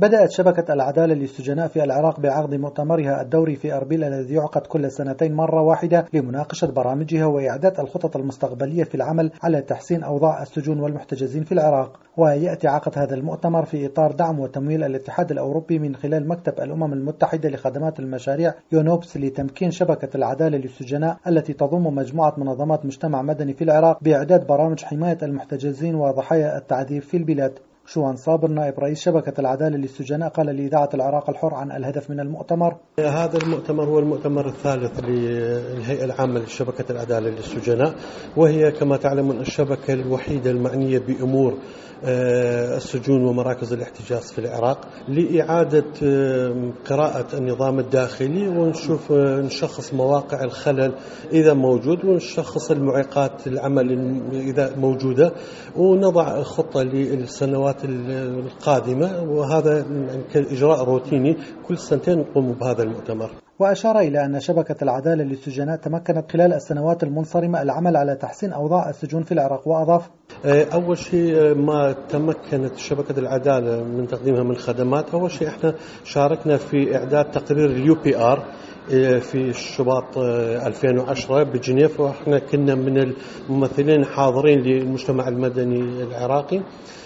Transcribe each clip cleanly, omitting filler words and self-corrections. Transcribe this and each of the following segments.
بدأت شبكة العدالة للسجناء في العراق بعقد مؤتمرها الدوري في أربيل الذي يعقد كل سنتين مرة واحدة لمناقشة برامجها وإعداد الخطط المستقبلية في العمل على تحسين أوضاع السجون والمحتجزين في العراق. ويأتي عقد هذا المؤتمر في إطار دعم وتمويل الاتحاد الأوروبي من خلال مكتب الأمم المتحدة لخدمات المشاريع يونوبس لتمكين شبكة العدالة للسجناء التي تضم مجموعة منظمات مجتمع مدني في العراق بإعداد برامج حماية المحتجزين وضحايا التعذيب في البلاد. شوان صابر نائب رئيس شبكة العدالة للسجناء قال لإذاعة العراق الحر عن الهدف من المؤتمر: هذا المؤتمر هو المؤتمر الثالث للهيئة العامة لشبكة العدالة للسجناء، وهي كما تعلمون الشبكة الوحيدة المعنية بأمور السجون ومراكز الاحتجاز في العراق لإعادة قراءة النظام الداخلي ونشخص مواقع الخلل إذا موجود، ونشخص المعيقات العمل إذا موجودة، ونضع خطة للسنوات القادمة، وهذا كإجراء روتيني كل سنتين نقوم بهذا المؤتمر. وأشار إلى أن شبكة العدالة للسجناء تمكنت خلال السنوات المنصرمة العمل على تحسين أوضاع السجون في العراق، وأضاف: أول شيء ما تمكنت شبكة العدالة من تقديمها من خدمات، أول شيء احنا شاركنا في إعداد تقرير UPR في شباط 2010 بجنيف، واحنا كنا من الممثلين حاضرين للمجتمع المدني العراقي.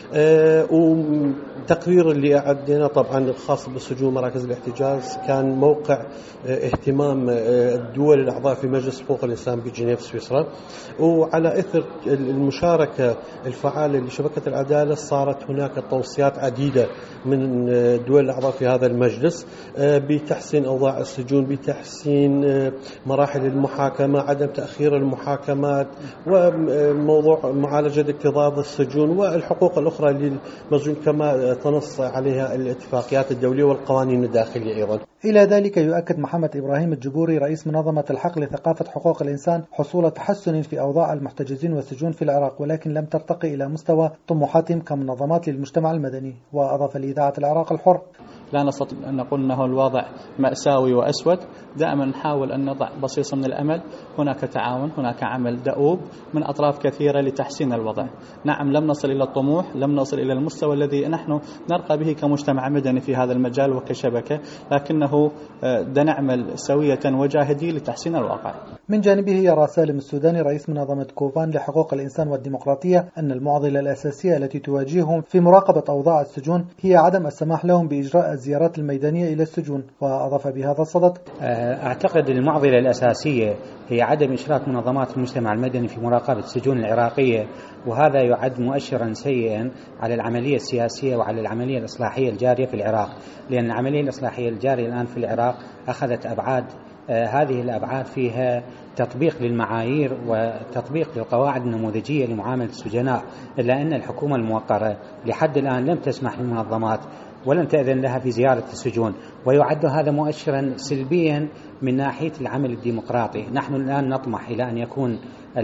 وتقرير اللي أعدنا طبعا خاص بالسجون ومراكز الاحتجاز كان موقع اهتمام الدول الأعضاء في مجلس حقوق الإنسان بجنيف سويسرا. وعلى إثر المشاركة الفعالة لشبكة العدالة صارت هناك توصيات عديدة من الدول الأعضاء في هذا المجلس بتحسين أوضاع السجون، بتحسين مراحل المحاكمة، عدم تأخير المحاكمات، وموضوع معالجة اكتظاظ السجون والحقوق الأخرى للمسجون كما تنص عليها الاتفاقيات الدولية والقوانين الداخلية أيضا. إلى ذلك يؤكد محمد إبراهيم الجبوري رئيس منظمة الحق لثقافة حقوق الإنسان حصول تحسن في أوضاع المحتجزين والسجون في العراق، ولكن لم ترتقي إلى مستوى طموحاتهم كمنظمات للمجتمع المدني. وأضاف لإذاعة العراق الحر: لا نستطيع أن نقول أنه الوضع مأساوي وأسود، دائما نحاول أن نضع بصيصة من الأمل. هناك تعاون، هناك عمل دؤوب من أطراف كثيرة لتحسين الوضع. نعم لم نصل إلى الطموح، لم نصل إلى المستوى الذي نحن نرقى به كمجتمع مدني في هذا المجال وكشبكة، لكنه نعمل سوية وجاهدين لتحسين الواقع. من جانبه يرى سالم السوداني رئيس منظمة كوفان لحقوق الإنسان والديمقراطية أن المعضلة الأساسية التي تواجههم في مراقبة أوضاع السجون هي عدم السماح لهم بإجراء الزيارات الميدانية إلى السجون. وأضاف بهذا الصدد: أعتقد المعضلة الأساسية هي عدم إشراك منظمات المجتمع المدني في مراقبة السجون العراقية، وهذا يعد مؤشرا سيئا على العملية السياسية وعلى العملية الإصلاحية الجارية في العراق، لأن العملية الإصلاحية الجارية الآن في العراق أخذت أبعاد، هذه الأبعاد فيها تطبيق للمعايير وتطبيق للقواعد النموذجية لمعاملة السجناء، إلا أن الحكومة الموقرة لحد الآن لم تسمح للمنظمات ولم تأذن لها في زيارة السجون، ويعد هذا مؤشرا سلبيا من ناحية العمل الديمقراطي. نحن الآن نطمح إلى أن يكون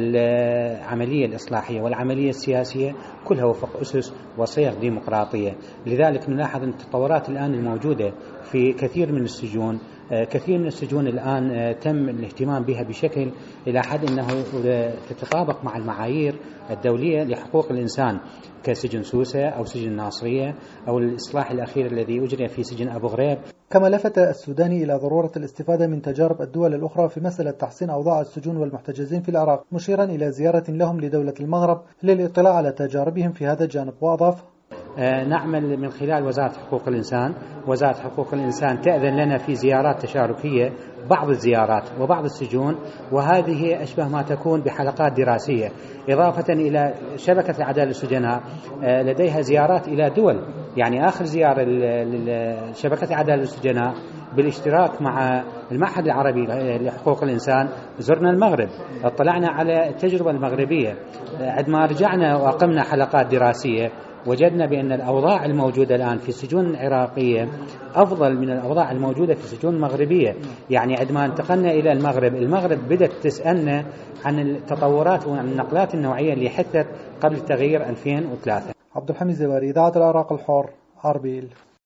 العملية الإصلاحية والعملية السياسية كلها وفق أسس وصيغ ديمقراطية. لذلك نلاحظ أن التطورات الآن الموجودة في كثير من السجون، كثير من السجون الآن تم الاهتمام بها بشكل إلى حد أنه تتطابق مع المعايير الدولية لحقوق الإنسان، كسجن سوسة أو سجن الناصرية أو الإصلاح الأخير الذي أجري في سجن أبو غريب. كما لفت السوداني إلى ضرورة الاستفادة من تجارب الدول الأخرى في مسألة تحسين أوضاع السجون والمحتجزين في العراق، مشيرا إلى زيارة لهم لدولة المغرب للاطلاع على تجاربهم في هذا الجانب. وأضاف: نعمل من خلال وزارة حقوق الإنسان. وزارة حقوق الإنسان تأذن لنا في زيارات تشاركية، بعض الزيارات وبعض السجون، وهذه أشبه ما تكون بحلقات دراسية، إضافة إلى شبكة العدالة للسجناء لديها زيارات إلى دول. يعني آخر زيارة لشبكة العدالة للسجناء بالاشتراك مع المعهد العربي لحقوق الإنسان زرنا المغرب، اطلعنا على التجربة المغربية. عندما رجعنا وأقمنا حلقات دراسية وجدنا بأن الأوضاع الموجودة الآن في السجون العراقية أفضل من الأوضاع الموجودة في السجون المغربية. يعني عندما انتقلنا إلى المغرب بدأت تسألنا عن التطورات وعن النقلات النوعية اللي حدثت قبل تغيير 2003. عبد الحميد زواري، إذاعة العراق الحر، أربيل.